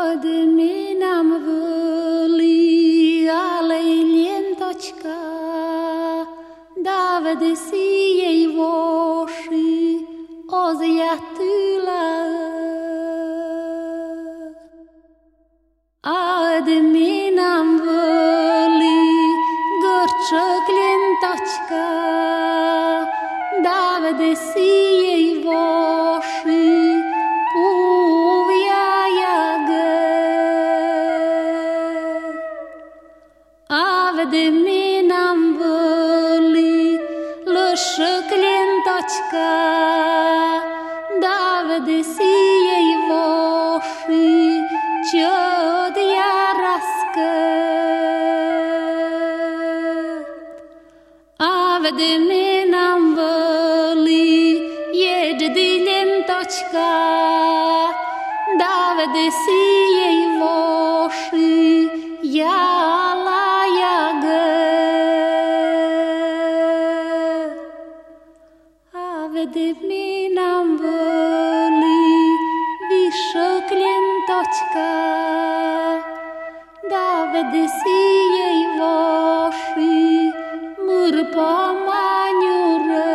Adminam văli alei lientočka, Davide si jej voši ozjatila. Adminam văli gărčak lientočka, Davide si jej voši Adminam văli lășăc lientočka, Davide si jej voši čod jarască. Adminam văli jeđdi lientočka, Davide si jej voši Adminam văli vișăc lientočka, Davide si jej voši mârpa maniură.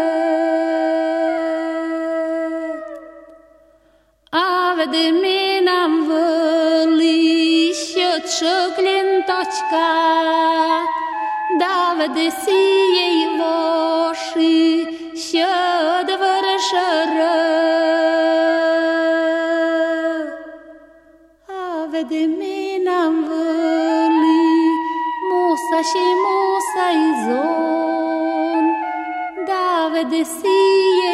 Adminam văli šăčăk lientočka, Davide si jej voši šăd vărșără. Adminam văli Musa și Musa-i zon, Davide si